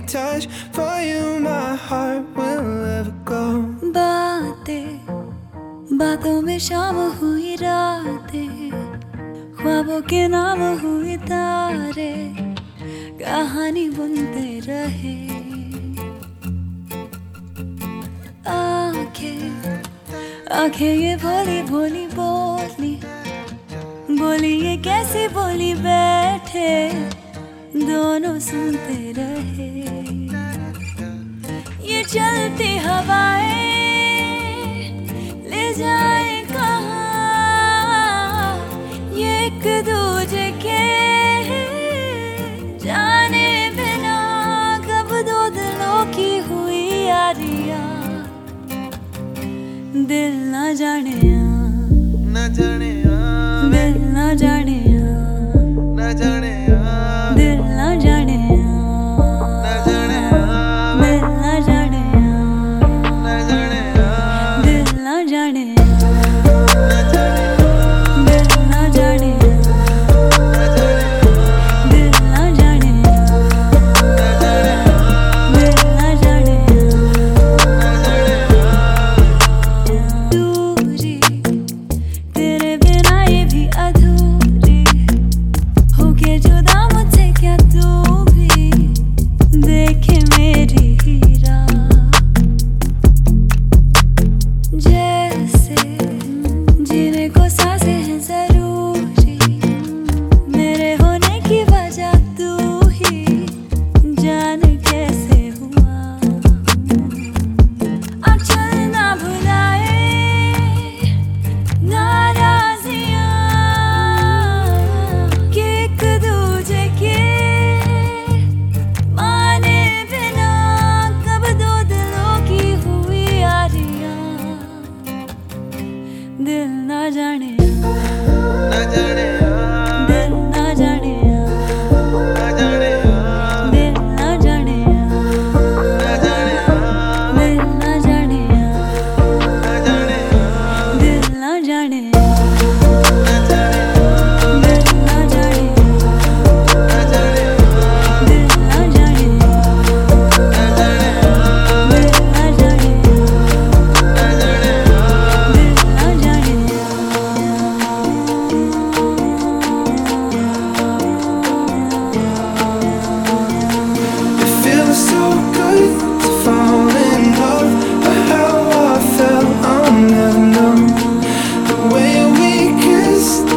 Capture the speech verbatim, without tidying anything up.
touch. For you my heart will never go. बातें बातों में शाम हुई रातें, ख्वाबों के नाम हुए तारे, कहानी बुनते रहे। आंखें आंखें ये भोली भोली बोली बोली ये कैसी बोली, बैठे दोनों सुनते रहे। ये चलती हवाएं ले जाए कहाँ, ये एक दूजे के जाने बिना कब दो दिलों की हुई यारियां। दिल ना जाने न जाने दिल ना जाने न जाने दिल ना जाने न जाने दिल ना जाने न जाने दिल ना जाने न जाने दिल ना जाने दिल ना जाने दिल ना जाने। दूरी तेरे बिना ये भी अधूरी, होके जुदा मुझसे क्या तू भी देखे मेरी हीरा। जैसे जीने को सांसें हैं जरूरी, मेरे होने की वजह तू ही जाने कैसे हुआ। अब चल ना भुलाए नाराजियां कि एक दूजे के माने बिना कब दो दिलों की हुई यारियां। दिल ना जाने न जाने दिल ना जाने न जाने दिल ना जाने न जाने दिल ना जाने न जाने दिल ना जाने न जाने दिल ना जाने न जाने दिल ना जाने न जाने दिल ना जाने न जाने दिल ना जाने। It feels so good to fall in love, but how I felt I'll never know. The way we kissed,